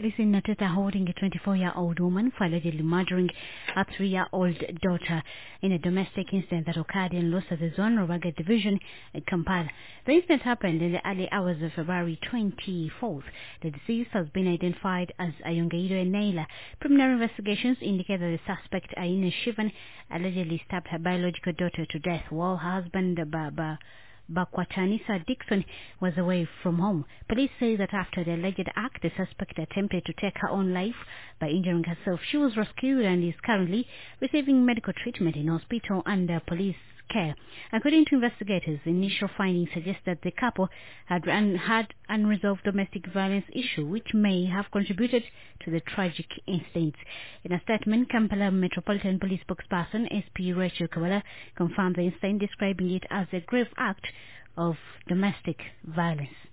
Police in Nateta holding a 24-year-old woman for allegedly murdering a 3-year-old daughter in a domestic incident that occurred in Losa, the zone Rubaga division in Kampala. The incident happened in the early hours of February 24th. The deceased has been identified as Ayongeido Naila. Preliminary investigations indicate that the suspect, Aina Shivan, allegedly stabbed her biological daughter to death while her husband, Bakwatanisa Dixon, was away from home. Police say that after the alleged act, the suspect attempted to take her own life by injuring herself. She was rescued and is currently receiving medical treatment in hospital under police care. According to investigators, the initial findings suggest that the couple had unresolved domestic violence issue, which may have contributed to the tragic incident. In a statement, Kampala Metropolitan Police spokesperson SP Rachel Kawala confirmed the incident, describing it as a grave act of domestic violence.